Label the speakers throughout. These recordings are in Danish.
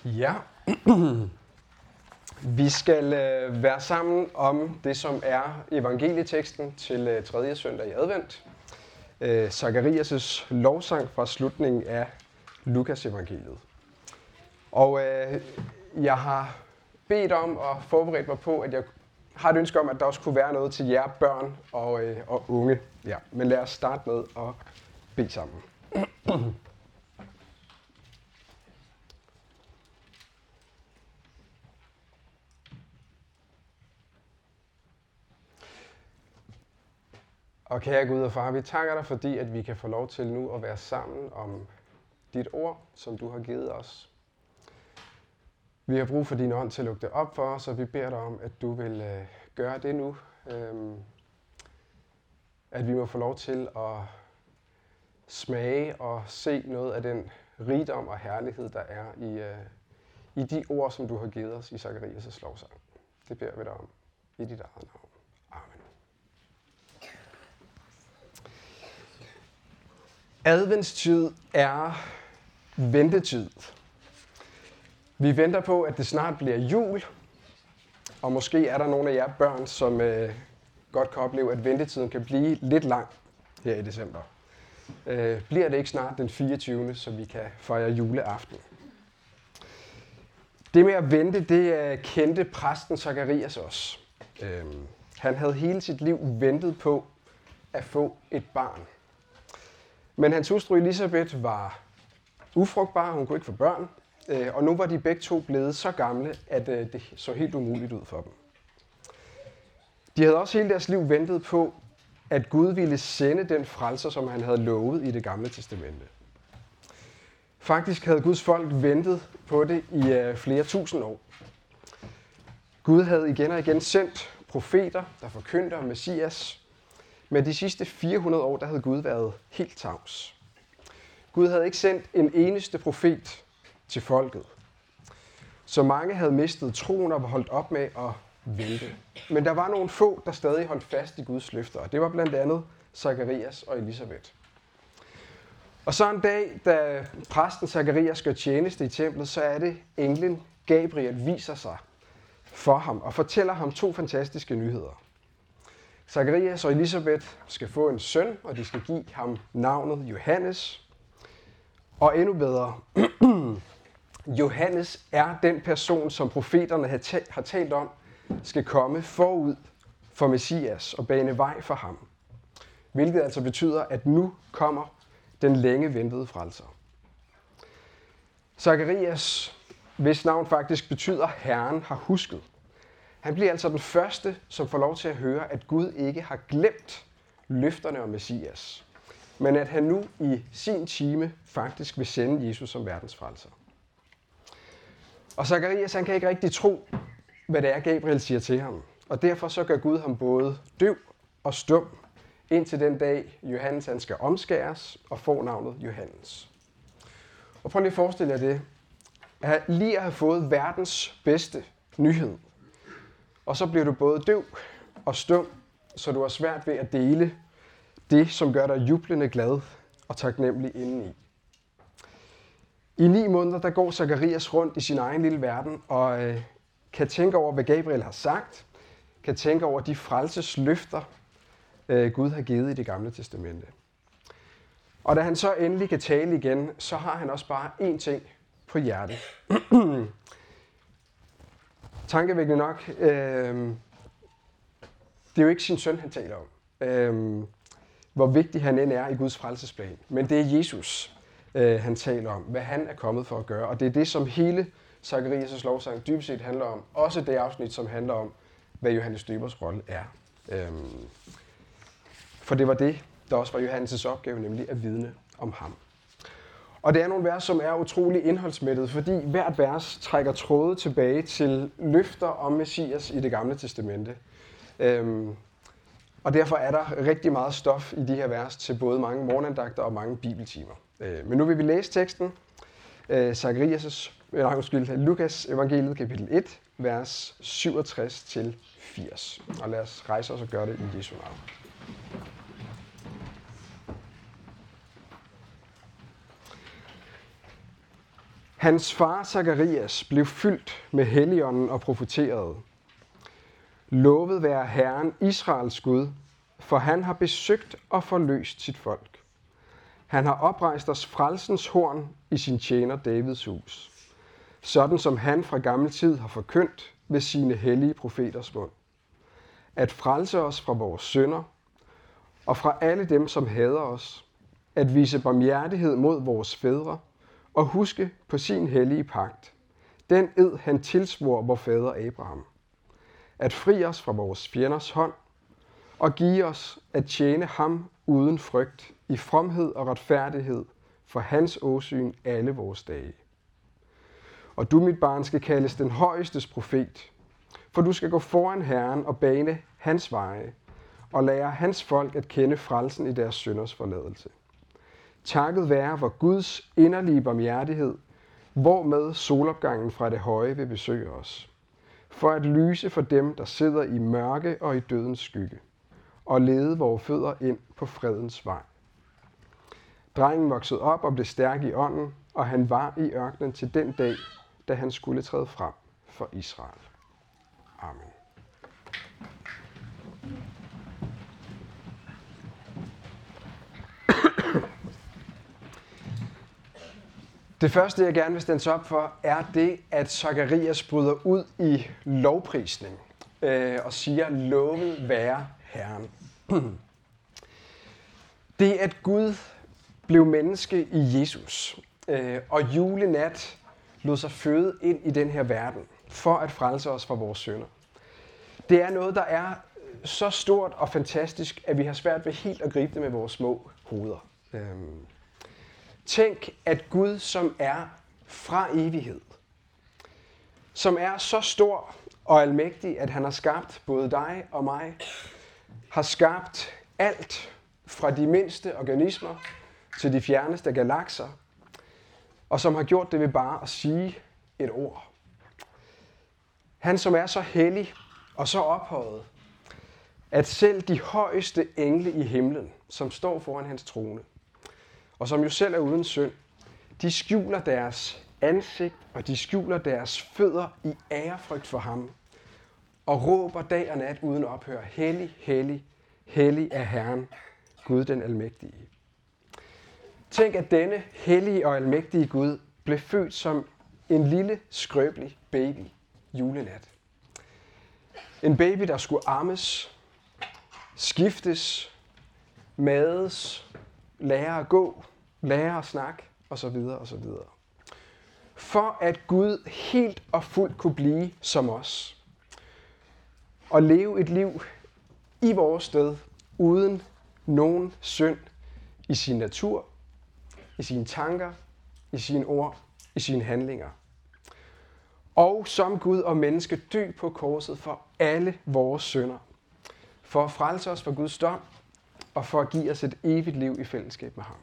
Speaker 1: Ja, vi skal være sammen om det, som er evangelieteksten til tredje søndag i advent. Zakarias' lovsang fra slutningen af Lukas evangeliet. Og jeg har bedt om og forberedt mig på, at jeg har et ønske om, at der også kunne være noget til jer børn og unge. Ja, men lad os starte med at bede sammen. Og kære Gud og Far, vi takker dig, fordi at vi kan få lov til nu at være sammen om dit ord, som du har givet os. Vi har brug for din ånd til at lukke det op for os, og vi beder dig om, at du vil gøre det nu. At vi må få lov til at smage og se noget af den rigdom og herlighed, der er i de ord, som du har givet os i Zakarias' lovsang. Det beder vi dig om i dit eget navn. Amen. Adventstid er ventetid. Vi venter på, at det snart bliver jul, og måske er der nogle af jer børn, som godt kan opleve, at ventetiden kan blive lidt lang her i december. Bliver det ikke snart den 24., så vi kan fejre juleaften? Det med at vente, det kendte præsten Zakarias også. Han havde hele sit liv ventet på at få et barn. Men hans hustru Elisabeth var ufrugtbar, hun kunne ikke få børn, og nu var de begge to blevet så gamle, at det så helt umuligt ud for dem. De havde også hele deres liv ventet på, at Gud ville sende den frelser, som han havde lovet i det gamle testamente. Faktisk havde Guds folk ventet på det i flere tusind år. Gud havde igen og igen sendt profeter, der forkyndte om Messias, men de sidste 400 år, der havde Gud været helt tavs. Gud havde ikke sendt en eneste profet til folket. Så mange havde mistet troen og var holdt op med at vente. Men der var nogle få, der stadig holdt fast i Guds løfter, og det var blandt andet Zakarias og Elisabeth. Og så en dag, da præsten Zakarias gør tjeneste i templet, så er det englen Gabriel viser sig for ham og fortæller ham to fantastiske nyheder. Zakarias og Elisabeth skal få en søn, og de skal give ham navnet Johannes. Og endnu bedre, Johannes er den person, som profeterne har talt om, skal komme forud for Messias og bane vej for ham. Hvilket altså betyder, at nu kommer den længe ventede frelser. Zakarias, hvis navn faktisk betyder Herren har husket. Han bliver altså den første, som får lov til at høre, at Gud ikke har glemt løfterne om Messias, men at han nu i sin time faktisk vil sende Jesus som verdens frelser. Og Zakarias, han kan ikke rigtig tro, hvad det er, Gabriel siger til ham. Og derfor så gør Gud ham både døv og stum, indtil den dag, Johannes han skal omskæres og får navnet Johannes. Og prøv lige at forestille jer det. Lige at have fået verdens bedste nyhed. Og så bliver du både døv og stum, så du har svært ved at dele det, som gør dig jublende glad og taknemmelig indeni. I 9 måneder, der går Zakarias rundt i sin egen lille verden og kan tænke over, hvad Gabriel har sagt, kan tænke over de frelsesløfter, Gud har givet i det gamle testamente. Og da han så endelig kan tale igen, så har han også bare én ting på hjertet. Tankevækkende nok, det er jo ikke sin søn, han taler om. Hvor vigtig han end er i Guds frelsesplan. Men det er Jesus, han taler om, hvad han er kommet for at gøre. Og det er det, som hele Zakarias' lovsang dybest set handler om. Også det afsnit, som handler om, hvad Johannes Døbers rolle er. For det var det, der også var Johannes' opgave, nemlig at vidne om ham. Og det er nogle vers, som er utrolig indholdsmættet, fordi hvert vers trækker tråde tilbage til løfter om Messias i det gamle testamente. Og derfor er der rigtig meget stof i de her vers til både mange morgenandagter og mange bibeltimer. Men nu vil vi læse teksten. Lukas evangeliet kapitel 1, vers 67-80. Og lad os rejse os og gøre det i Jesu navn. Hans far Zakarias blev fyldt med Helligånden og profeterede: Lovet være Herren, Israels Gud, for han har besøgt og forløst sit folk. Han har oprejst os frelsens horn i sin tjener Davids hus, sådan som han fra gammel tid har forkyndt ved sine hellige profeters mund. At frelse os fra vores synder og fra alle dem, som hader os, at vise barmhjertighed mod vores fædre og huske på sin hellige pagt, den ed han tilsvor vor fader Abraham. At fri os fra vores fjenders hånd og give os at tjene ham uden frygt i fromhed og retfærdighed for hans åsyn alle vores dage. Og du, mit barn, skal kaldes den højestes profet, for du skal gå foran Herren og bane hans veje og lære hans folk at kende frelsen i deres synders forladelse. Takket være vor Guds inderlige barmhjertighed, hvormed solopgangen fra det høje vil besøge os, for at lyse for dem, der sidder i mørke og i dødens skygge, og lede vores fødder ind på fredens vej. Drengen voksede op og blev stærk i ånden, og han var i ørkenen til den dag, da han skulle træde frem for Israel. Amen. Det første, jeg gerne vil stands op for, er det, at Zakarias bryder ud i lovprisning og siger, lovet være Herren. Det, at Gud blev menneske i Jesus, og julenat lod sig føde ind i den her verden, for at frelse os fra vores synder. Det er noget, der er så stort og fantastisk, at vi har svært ved helt at gribe det med vores små hoveder. Tænk, at Gud, som er fra evighed, som er så stor og almægtig, at han har skabt både dig og mig, har skabt alt fra de mindste organismer til de fjerneste galakser, og som har gjort det ved bare at sige et ord. Han, som er så hellig og så ophøjet, at selv de højeste engle i himlen, som står foran hans trone, og som jo selv er uden synd, de skjuler deres ansigt, og de skjuler deres fødder i ærefrygt for ham, og råber dag og nat uden ophør: hellig, hellig, hellig er Herren, Gud den almægtige. Tænk, at denne hellige og almægtige Gud blev født som en lille, skrøbelig baby julenat. En baby, der skulle ammes, skiftes, mades, lære at gå, lære at snakke osv. osv. For at Gud helt og fuldt kunne blive som os. Og leve et liv i vores sted, uden nogen synd i sin natur, i sine tanker, i sine ord, i sine handlinger. Og som Gud og menneske dø på korset for alle vores synder. For at frelse os fra Guds dom, og for at give os et evigt liv i fællesskab med ham.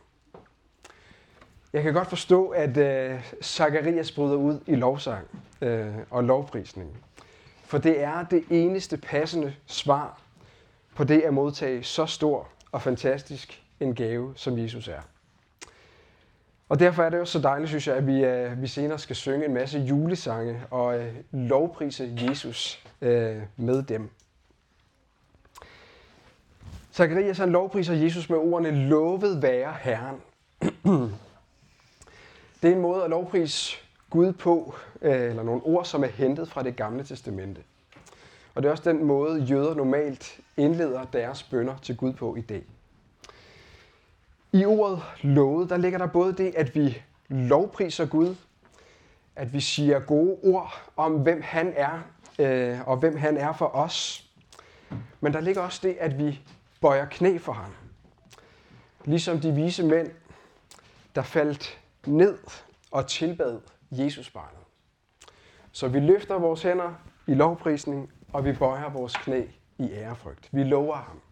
Speaker 1: Jeg kan godt forstå, at Zakarias bryder ud i lovsang og lovprisning. For det er det eneste passende svar på det at modtage så stor og fantastisk en gave, som Jesus er. Og derfor er det jo så dejligt, synes jeg, at vi senere skal synge en masse julesange og lovprise Jesus med dem. Zakarias han lovpriser Jesus med ordene, lovet være Herren. Det er en måde at lovprise Gud på, eller nogle ord, som er hentet fra det gamle testamente. Og det er også den måde, jøder normalt indleder deres bønner til Gud på i dag. I ordet lovet, der ligger der både det, at vi lovpriser Gud, at vi siger gode ord om, hvem han er, og hvem han er for os. Men der ligger også det, at vi bøjer knæ for ham. Ligesom de vise mænd, der faldt ned og tilbad Jesusbarnet. Så vi løfter vores hænder i lovprisning, og vi bøjer vores knæ i ærefrygt. Vi lover ham.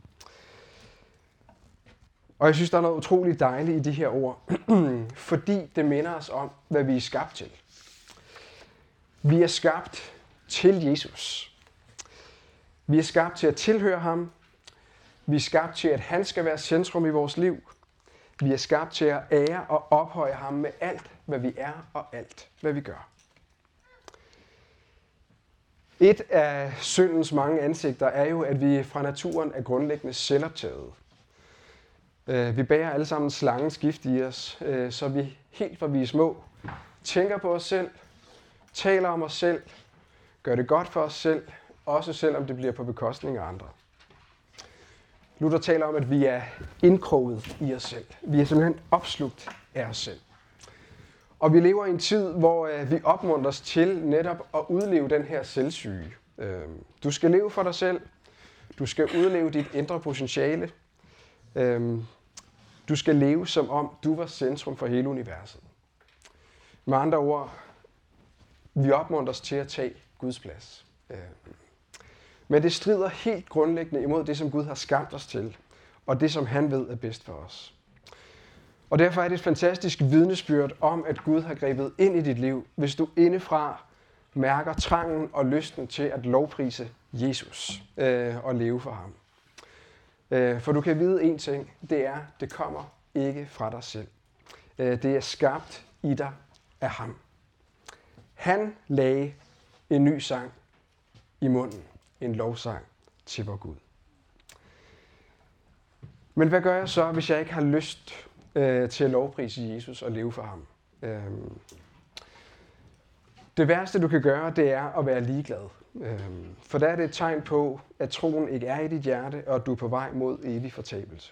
Speaker 1: Og jeg synes, der er noget utroligt dejligt i de her ord, fordi det minder os om, hvad vi er skabt til. Vi er skabt til Jesus. Vi er skabt til at tilhøre ham. Vi er skabt til, at han skal være centrum i vores liv. Vi er skabt til at ære og ophøje ham med alt, hvad vi er og alt, hvad vi gør. Et af syndens mange ansigter er jo, at vi fra naturen er grundlæggende selvoptaget. Vi bærer alle sammen slangens gift i os, så vi helt fra vi er små tænker på os selv, taler om os selv, gør det godt for os selv, også selvom det bliver på bekostning af andre. Luther taler om, at vi er indkroget i os selv. Vi er simpelthen opslugt af os selv. Og vi lever i en tid, hvor vi opmuntres til netop at udleve den her selvsyge. Du skal leve for dig selv. Du skal udleve dit indre potentiale. Du skal leve som om du var centrum for hele universet. Med andre ord, vi opmuntres til at tage Guds plads. Men det strider helt grundlæggende imod det, som Gud har skabt os til, og det, som han ved er bedst for os. Og derfor er det et fantastisk vidnesbyrd om, at Gud har grebet ind i dit liv, hvis du indefra mærker trangen og lysten til at lovprise Jesus og leve for ham. For du kan vide en ting, det kommer ikke fra dig selv. Det er skabt i dig af ham. Han lagde en ny sang i munden, en lovsang til vor Gud. Men hvad gør jeg så, hvis jeg ikke har lyst til at lovprise Jesus og leve for ham? Det værste, du kan gøre, det er at være ligeglad. For der er det et tegn på, at troen ikke er i dit hjerte, og at du er på vej mod evig fortabelse.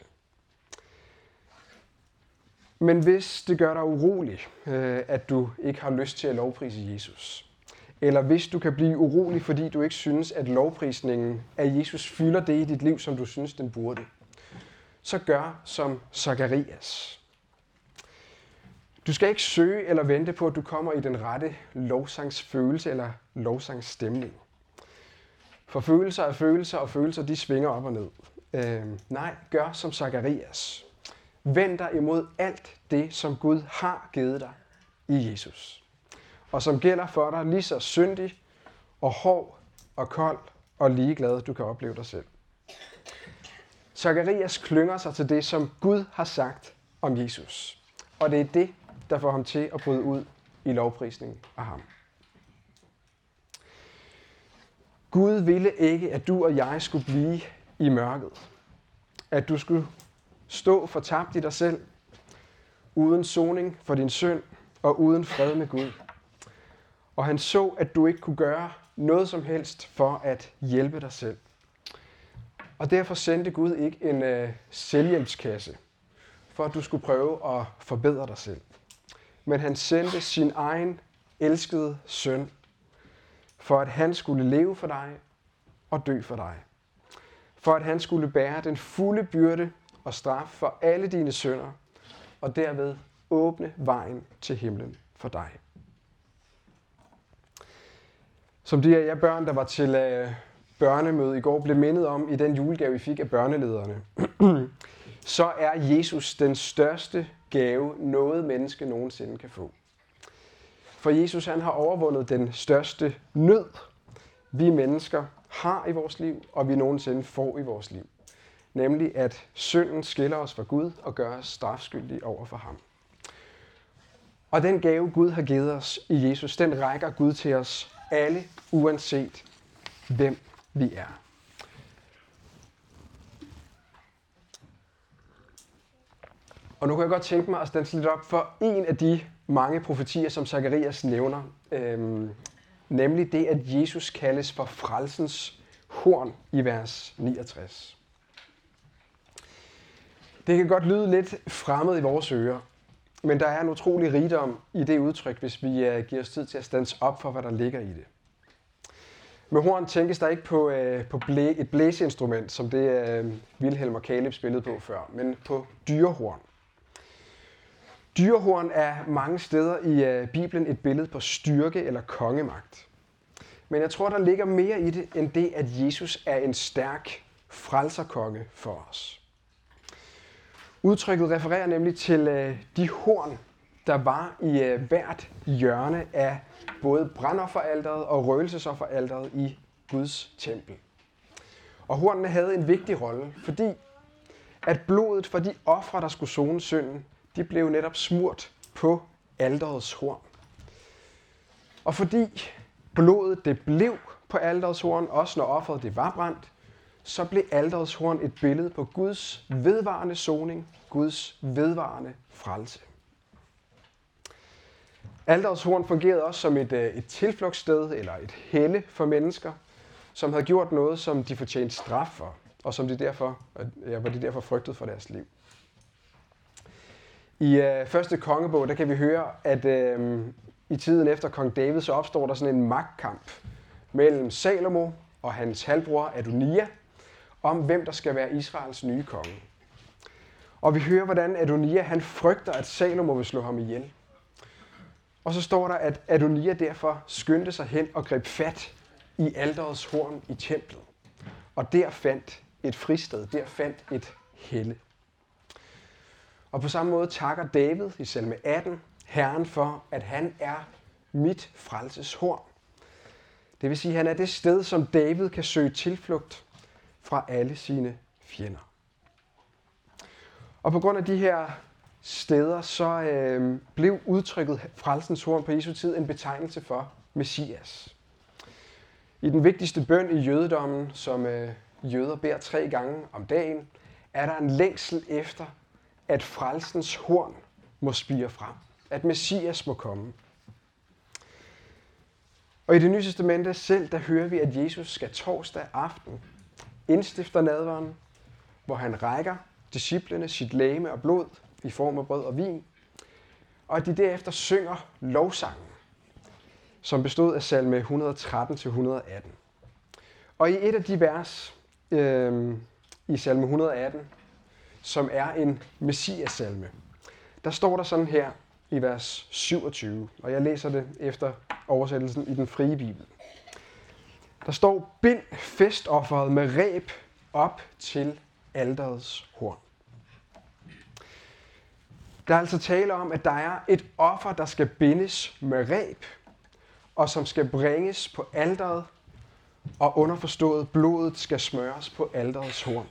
Speaker 1: Men hvis det gør dig urolig, at du ikke har lyst til at lovprise Jesus, eller hvis du kan blive urolig, fordi du ikke synes, at lovprisningen af Jesus fylder det i dit liv, som du synes, den burde, så gør som Zakarias. Du skal ikke søge eller vente på, at du kommer i den rette lovsangsfølelse eller lovsangsstemning. For følelser er følelser, og følelser de svinger op og ned. Nej, gør som Zakarias. Vend dig imod alt det, som Gud har givet dig i Jesus. Og som gælder for dig lige så syndig og hård og kold og ligeglad, du kan opleve dig selv. Zakarias klynger sig til det, som Gud har sagt om Jesus. Og det er det, der får ham til at bryde ud i lovprisning af ham. Gud ville ikke, at du og jeg skulle blive i mørket. At du skulle stå fortabt i dig selv, uden soning for din synd og uden fred med Gud. Og han så, at du ikke kunne gøre noget som helst for at hjælpe dig selv. Og derfor sendte Gud ikke en selvhjælpskasse, for at du skulle prøve at forbedre dig selv. Men han sendte sin egen elskede søn, for at han skulle leve for dig og dø for dig. For at han skulle bære den fulde byrde og straf for alle dine synder, og derved åbne vejen til himlen for dig. Som de af jer børn, der var til børnemøde i går, blev mindet om i den julegave, vi fik af børnelederne, så er Jesus den største gave, noget menneske nogensinde kan få. For Jesus han har overvundet den største nød, vi mennesker har i vores liv, og vi nogensinde får i vores liv. Nemlig at synden skiller os fra Gud og gør os strafskyldige over for ham. Og den gave, Gud har givet os i Jesus, den rækker Gud til os alle, uanset hvem vi er. Og nu kan jeg godt tænke mig at standse lidt op for en af de mange profetier, som Zakarias nævner. Nemlig det, at Jesus kaldes for frelsens horn i vers 69. Det kan godt lyde lidt fremmed i vores ører, men der er en utrolig rigdom i det udtryk, hvis vi giver os tid til at standse op for, hvad der ligger i det. Med horn tænkes der ikke på et blæseinstrument, som det Wilhelm og Caleb spillede på før, men på dyrehorn. Dyrehorn er mange steder i Bibelen et billede på styrke eller kongemagt. Men jeg tror, der ligger mere i det, end det, at Jesus er en stærk frelserkonge for os. Udtrykket refererer nemlig til de horn, der var i hvert hjørne af både brandofferalteret og røgelsesofferalteret i Guds tempel. Og hornene havde en vigtig rolle, fordi at blodet for de ofre, der skulle sone synden, de blev netop smurt på alterets horn. Og fordi blodet det blev på alterets horn, også når offeret det var brændt, så blev alterets horn et billede på Guds vedvarende soning, Guds vedvarende frelse. Alterets horn fungerede også som et tilflugtssted eller et helle for mennesker, som havde gjort noget, som de fortjente straf for, og som hvor de derfor frygtede for deres liv. I første kongebog, der kan vi høre, at i tiden efter kong David, så opstår der sådan en magtkamp mellem Salomo og hans halvbror Adonia, om hvem der skal være Israels nye konge. Og vi hører, hvordan Adonia han frygter, at Salomo vil slå ham ihjel. Og så står der, at Adonia derfor skyndte sig hen og greb fat i alterets horn i templet. Og der fandt et fristed, der fandt et helle. Og på samme måde takker David i salme 18 Herren for, at han er mit frelseshorn. Det vil sige, at han er det sted, som David kan søge tilflugt fra alle sine fjender. Og på grund af de her steder, så blev udtrykket frelsens horn på Jesu tid en betegnelse for Messias. I den vigtigste bøn i jødedommen, som jøder beder 3 gange om dagen, er der en længsel efter, at frelsens horn må spire frem. At Messias må komme. Og i Det Nye Testamente selv, der hører vi, at Jesus skal torsdag aften indstifter nadveren, hvor han rækker disciplene sit legeme og blod i form af brød og vin, og at de derefter synger lovsangen, som bestod af salme 113-118. Og i et af de vers i salme 118, som er en messias-salme, der står der sådan her i vers 27, og jeg læser det efter oversættelsen i den frie bibel. Der står, bind festofferet med reb op til alterets horn. Der er altså tale om, at der er et offer, der skal bindes med reb, og som skal bringes på alteret, og underforstået blodet skal smøres på alterets horn.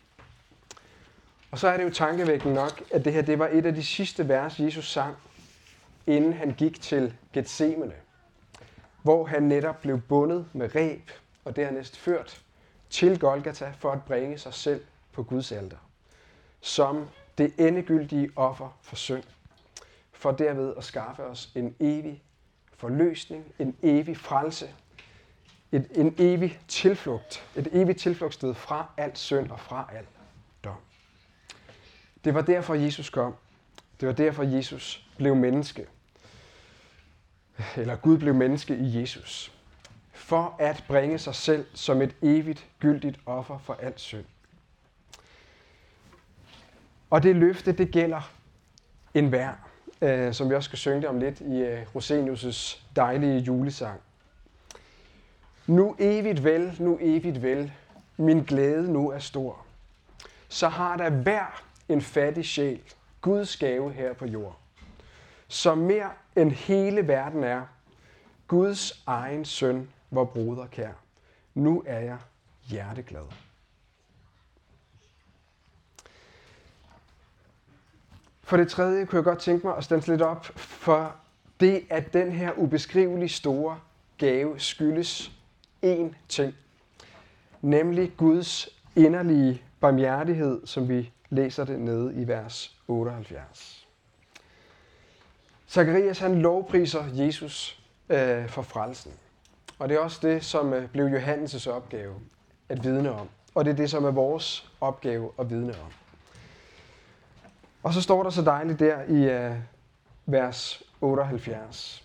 Speaker 1: Og så er det jo tankevækkende nok, at det her det var et af de sidste vers, Jesus sang, inden han gik til Getsemane, hvor han netop blev bundet med reb og dernæst ført til Golgata for at bringe sig selv på Guds alter, som det endegyldige offer for synd, for derved at skaffe os en evig forløsning, en evig frelse, en evig tilflugt, et evigt tilflugtssted fra alt synd og fra al dom. Det var derfor, Jesus kom. Det var derfor, Jesus blev menneske. Eller Gud blev menneske i Jesus. For at bringe sig selv som et evigt, gyldigt offer for alt synd. Og det løfte, det gælder enhver, som vi også skal synge det om lidt i Rosenius' dejlige julesang. Nu evigt vel, min glæde nu er stor. Så har der hver en fattig sjæl, Guds gave her på jord, som mere end hele verden er, Guds egen søn, vor broder kær. Nu er jeg hjerteglad. For det tredje kunne jeg godt tænke mig at standse lidt op for det, at den her ubeskriveligt store gave skyldes én ting, nemlig Guds inderlige barmhjertighed, som vi læser det nede i vers 78. Zakarias han lovpriser Jesus for frelsen. Og det er også det, som blev Johannes' opgave at vidne om. Og det er det, som er vores opgave at vidne om. Og så står der så dejligt der i vers 78.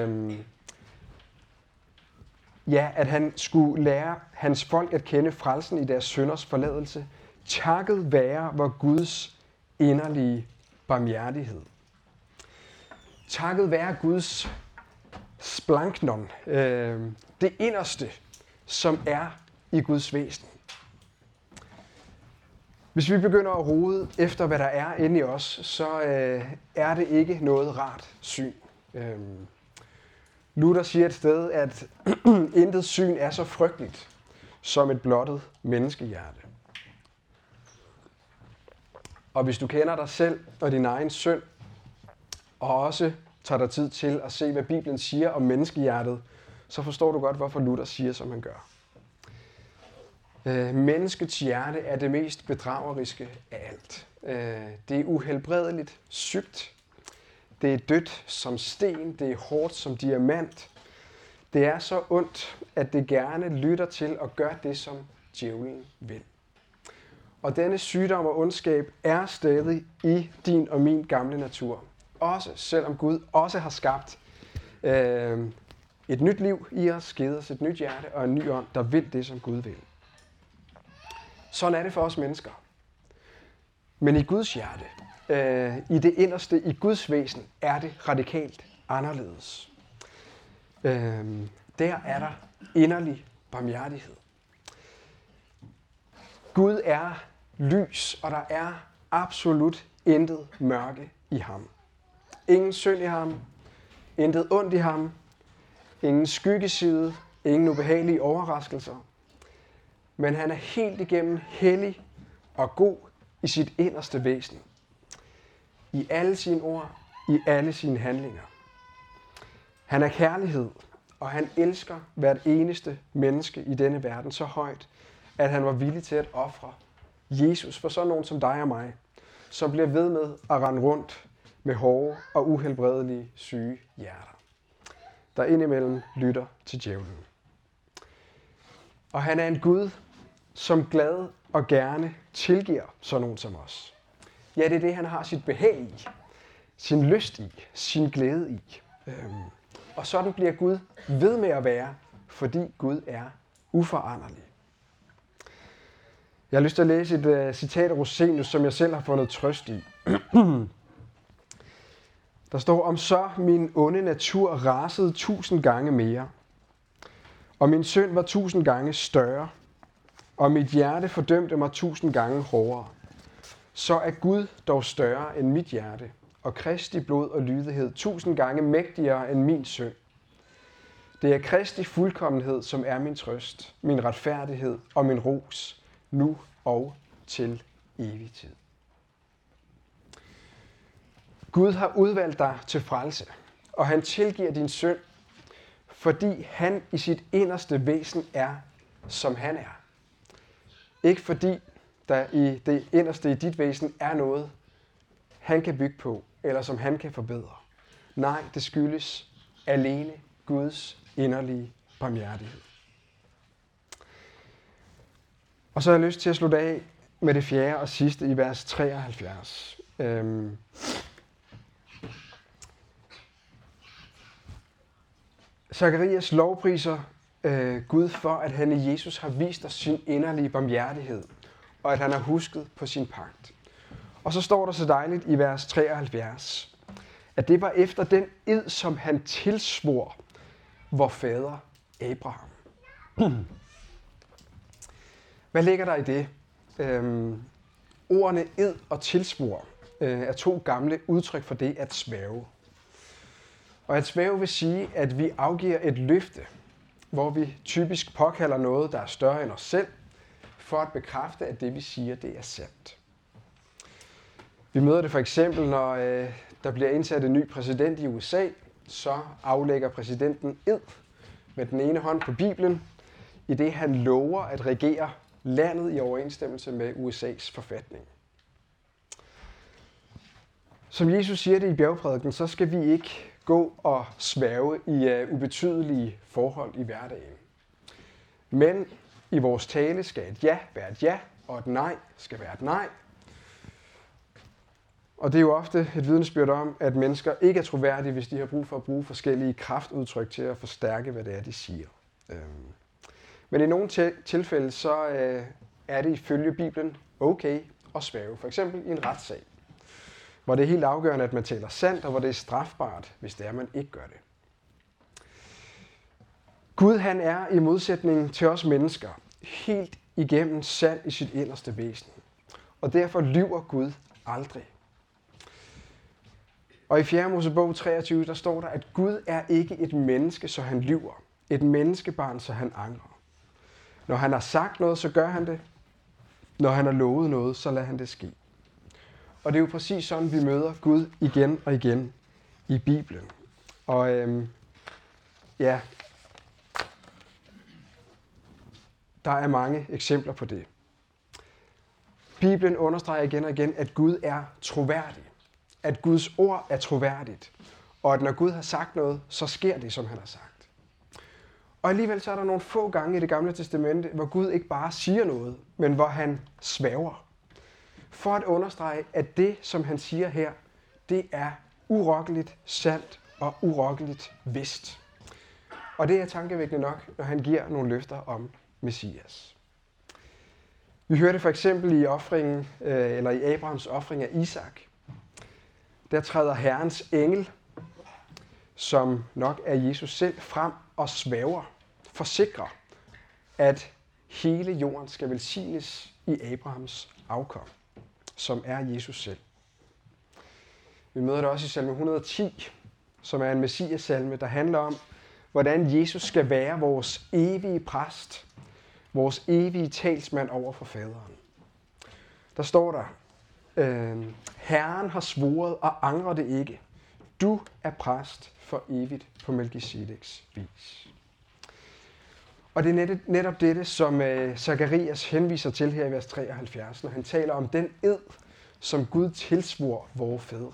Speaker 1: At han skulle lære hans folk at kende frelsen i deres synders forladelse, takket være vor Guds inderlige barmhjertighed. Takket være Guds splanknon, det inderste, som er i Guds væsen. Hvis vi begynder at rode efter, hvad der er inde i os, så er det ikke noget rart syn. Luther siger et sted, at intet syn er så frygteligt som et blottet menneskehjerte. Og hvis du kender dig selv og din egen synd, og også tager dig tid til at se, hvad Bibelen siger om menneskehjertet, så forstår du godt, hvorfor Luther siger, som han gør. Menneskets hjerte er det mest bedrageriske af alt. Det er uhelbredeligt sygt. Det er dødt som sten. Det er hårdt som diamant. Det er så ondt, at det gerne lytter til og gør det, som djævlen vil. Og denne sygdom og ondskab er stadig i din og min gamle natur. Også selvom Gud også har skabt et nyt liv i os, givet os et nyt hjerte og en ny ånd, der vil det, som Gud vil. Sådan er det for os mennesker. Men i Guds hjerte, i det inderste, i Guds væsen, er det radikalt anderledes. Der er der inderlig barmhjertighed. Gud er lys, og der er absolut intet mørke i ham. Ingen synd i ham, intet ondt i ham, ingen skyggeside, ingen ubehagelige overraskelser. Men han er helt igennem hellig og god i sit inderste væsen. I alle sine ord, i alle sine handlinger. Han er kærlighed, og han elsker hvert eneste menneske i denne verden så højt, at han var villig til at ofre Jesus for sådan nogen som dig og mig, som bliver ved med at rende rundt med hårde og uhelbredelige syge hjerter, der indimellem lytter til djævlen. Og han er en Gud, som glad og gerne tilgiver sådan nogen som os. Ja, det er det, han har sit behag i, sin lyst i, sin glæde i. Og sådan bliver Gud ved med at være, fordi Gud er uforanderlig. Jeg har lyst til at læse et citat af Rosenius, som jeg selv har fundet trøst i. Der står, om så min onde natur rasede 1000 gange mere, og min synd var 1000 gange større, og mit hjerte fordømte mig 1000 gange hårdere, så er Gud dog større end mit hjerte, og Kristi blod og lydighed 1000 gange mægtigere end min synd. Det er Kristi fuldkommenhed, som er min trøst, min retfærdighed og min ros, nu og til evig tid. Gud har udvalgt dig til frelse, og han tilgiver din synd, fordi han i sit inderste væsen er, som han er. Ikke fordi der i det inderste i dit væsen er noget, han kan bygge på, eller som han kan forbedre. Nej, det skyldes alene Guds inderlige barmhjertighed. Og så har jeg lyst til at slutte af med det fjerde og sidste i vers 73. Zakarias lovpriser Gud for, at han i Jesus har vist os sin inderlige barmhjertighed, og at han har husket på sin pagt. Og så står der så dejligt i vers 73, at det var efter den ed, som han tilsvor vor fader Abraham. Hvad ligger der i det? Ordene ed og tilsvor er to gamle udtryk for det at svæve. Og at svæve vil sige, at vi afgiver et løfte, hvor vi typisk påkalder noget, der er større end os selv, for at bekræfte, at det vi siger, det er sandt. Vi møder det for eksempel, når der bliver indsat en ny præsident i USA, så aflægger præsidenten ed med den ene hånd på Bibelen, i det han lover at regere landet i overensstemmelse med USA's forfatning. Som Jesus siger det i bjergprædiken, så skal vi ikke gå og sværge i ubetydelige forhold i hverdagen. Men i vores tale skal et ja være et ja, og et nej skal være et nej. Og det er jo ofte et vidnesbyrd om, at mennesker ikke er troværdige, hvis de har brug for at bruge forskellige kraftudtryk til at forstærke, hvad det er, de siger. Men i nogle tilfælde, så er det ifølge Bibelen okay at svæve. For eksempel i en retssag, hvor det er helt afgørende, at man taler sandt, og hvor det er strafbart, hvis det er, man ikke gør det. Gud, han er i modsætning til os mennesker helt igennem sand i sit inderste væsen. Og derfor lyver Gud aldrig. Og i 4. Mosebog 23, der står der, at Gud er ikke et menneske, så han lyver. Et menneskebarn, så han angrer. Når han har sagt noget, så gør han det. Når han har lovet noget, så lader han det ske. Og det er jo præcis sådan, vi møder Gud igen og igen i Bibelen. Og ja, der er mange eksempler på det. Bibelen understreger igen og igen, at Gud er troværdig. At Guds ord er troværdigt. Og at når Gud har sagt noget, så sker det, som han har sagt. Og alligevel så er der nogle få gange i Det Gamle Testamente, hvor Gud ikke bare siger noget, men hvor han sværger. For at understrege, at det, som han siger her, det er urokkeligt sandt og urokkeligt vist. Og det er tankevækkende nok, når han giver nogle løfter om Messias. Vi hørte for eksempel i i Abrahams ofring af Isak. Der træder Herrens engel, som nok er Jesus selv, frem og forsikrer, at hele jorden skal velsignes i Abrahams afkom, som er Jesus selv. Vi møder det også i salme 110, som er en messias-salme, der handler om, hvordan Jesus skal være vores evige præst, vores evige talsmand over for faderen. Der står der, Herren har svoret og angrer det ikke. Du er præst for evigt på Melkisedeks vis. Og det er netop dette, som Zakarias henviser til her i vers 73, når han taler om den ed, som Gud tilsvor vore fædre.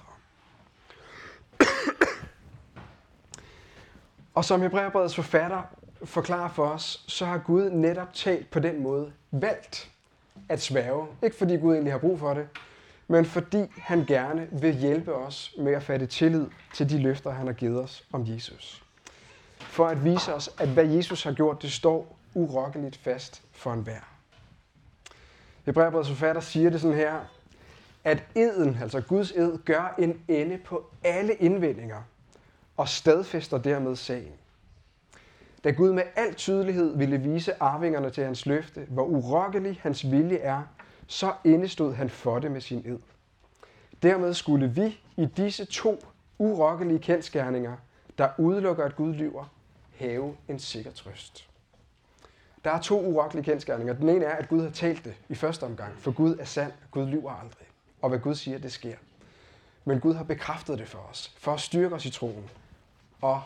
Speaker 1: Og som Hebræerbrevets forfatter forklarer for os, så har Gud netop talt på den måde valgt at sværge. Ikke fordi Gud egentlig har brug for det, men fordi han gerne vil hjælpe os med at fatte tillid til de løfter, han har givet os om Jesus. For at vise os, at hvad Jesus har gjort, det står urokkeligt fast for enhver. Hebræerbrevets forfatter siger det sådan her, at eden, altså Guds ed, gør en ende på alle indvendinger og stadfæster dermed sagen. Da Gud med al tydelighed ville vise arvingerne til hans løfte, hvor urokkelig hans vilje er, så indestod han for det med sin ed. Dermed skulle vi i disse to urokkelige kendsgerninger, der udelukker, at Gud lyver, have en sikker trøst. Der er to urokkelige kendsgerninger. Den ene er, at Gud har talt det i første omgang, for Gud er sand, Gud lyver aldrig. Og hvad Gud siger, det sker. Men Gud har bekræftet det for os, for at styrke os i troen. Og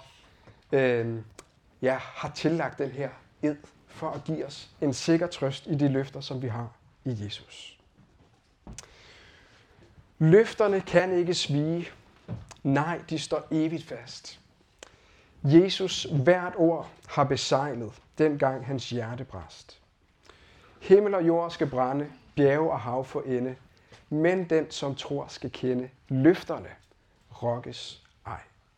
Speaker 1: har tillagt den her ed, for at give os en sikker trøst i de løfter, som vi har i Jesus. Løfterne kan ikke svige. Nej, de står evigt fast. Jesus hvert ord har besejlet, dengang hans hjerte brast. Himmel og jord skal brænde, bjerge og hav få ende, men den, som tror, skal kende løfterne, rokkes ej.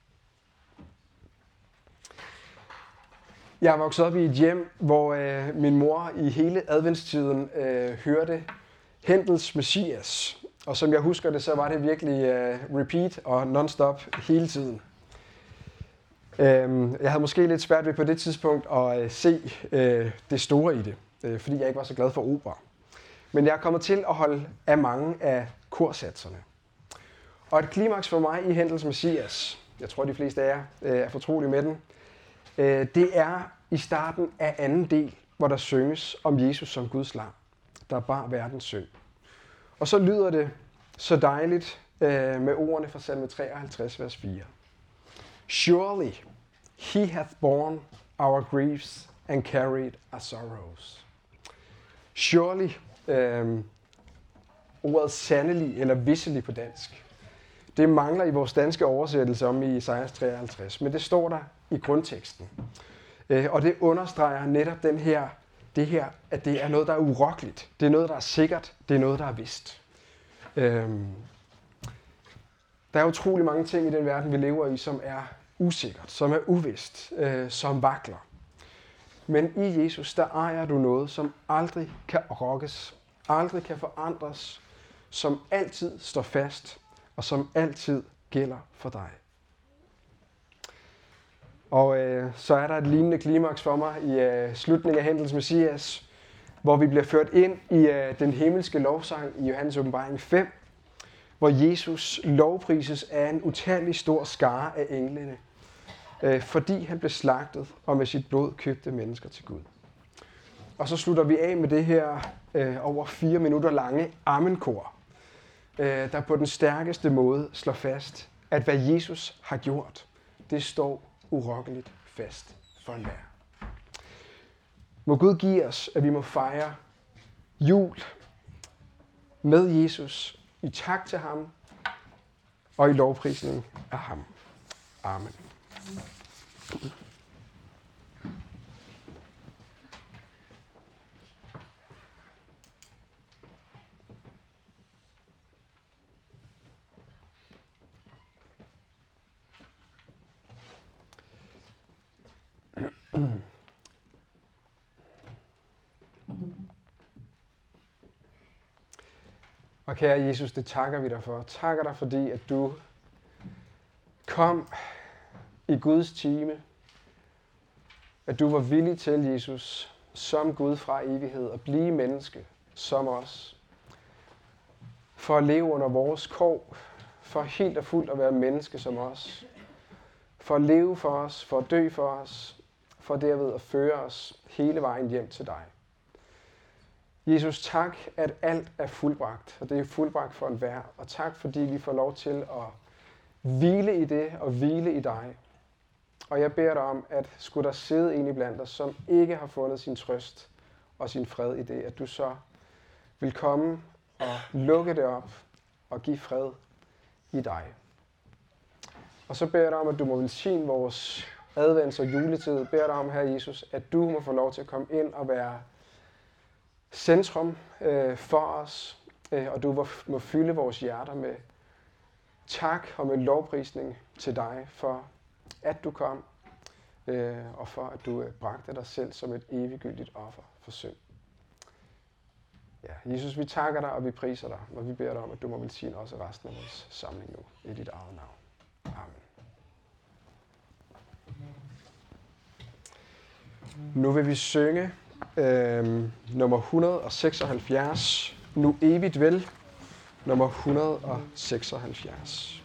Speaker 1: Jeg er vokset op i et hjem, hvor min mor i hele adventstiden hørte Händels Messias. Og som jeg husker det, så var det virkelig repeat og non-stop hele tiden. Jeg havde måske lidt svært ved på det tidspunkt at se det store i det, fordi jeg ikke var så glad for opera. Men jeg er kommet til at holde af mange af korsatserne. Og et klimaks for mig i Händels Messias, jeg tror de fleste af jer er fortrolige med den, det er i starten af anden del, hvor der synges om Jesus som Guds lam, der bar verdens synd. Og så lyder det så dejligt med ordene fra salme 53, vers 4. Surely he hath borne our griefs and carried our sorrows. Surely, ordet sandelig eller visselig på dansk, det mangler i vores danske oversættelse om i Esajas 53, men det står der i grundteksten. Og det understreger netop det her, at det er noget, der er urokkeligt. Det er noget, der er sikkert. Det er noget, der er vist. Der er utrolig mange ting i den verden, vi lever i, som er usikkert, som er uvist, som vakler. Men i Jesus, der ejer du noget, som aldrig kan rokkes, aldrig kan forandres, som altid står fast, og som altid gælder for dig. Og så er der et lignende klimaks for mig i slutningen af Händels Messias, hvor vi bliver ført ind i den himmelske lovsang i Johannes åbenbaring 5, hvor Jesus lovprises af en utallig stor skare af englene, fordi han blev slagtet og med sit blod købte mennesker til Gud. Og så slutter vi af med det her over 4 minutter lange amenkor, der på den stærkeste måde slår fast, at hvad Jesus har gjort, det står urokkeligt fast for enhver. Må Gud give os, at vi må fejre jul med Jesus i tak til ham og i lovprisning af ham. Amen. Og kære Jesus, det takker vi dig for. Takker dig, fordi at du kom i Guds time. At du var villig til, Jesus, som Gud fra evighed, at blive menneske som os. For at leve under vores kår. For helt og fuldt at være menneske som os. For at leve for os. For at dø for os. For derved at føre os hele vejen hjem til dig. Jesus, tak, at alt er fuldbragt, og det er fuldbragt for enhver. Og tak, fordi vi får lov til at hvile i det og hvile i dig. Og jeg beder dig om, at skulle der sidde en iblandt os, som ikke har fundet sin trøst og sin fred i det, at du så vil komme og lukke det op og give fred i dig. Og så beder jeg dig om, at du må velsigne vores advents- og juletid. Jeg beder dig om, Herre Jesus, at du må få lov til at komme ind og være centrum for os, og du må fylde vores hjerter med tak og med lovprisning til dig for, at du kom, og for, at du bragte dig selv som et eviggyldigt offer for synd. Ja, Jesus, vi takker dig, og vi priser dig, og vi beder dig om, at du må velsigne også resten af vores samling nu, i dit eget navn. Amen. Nu vil vi synge nummer 176, Nu evigt vel, nummer 176.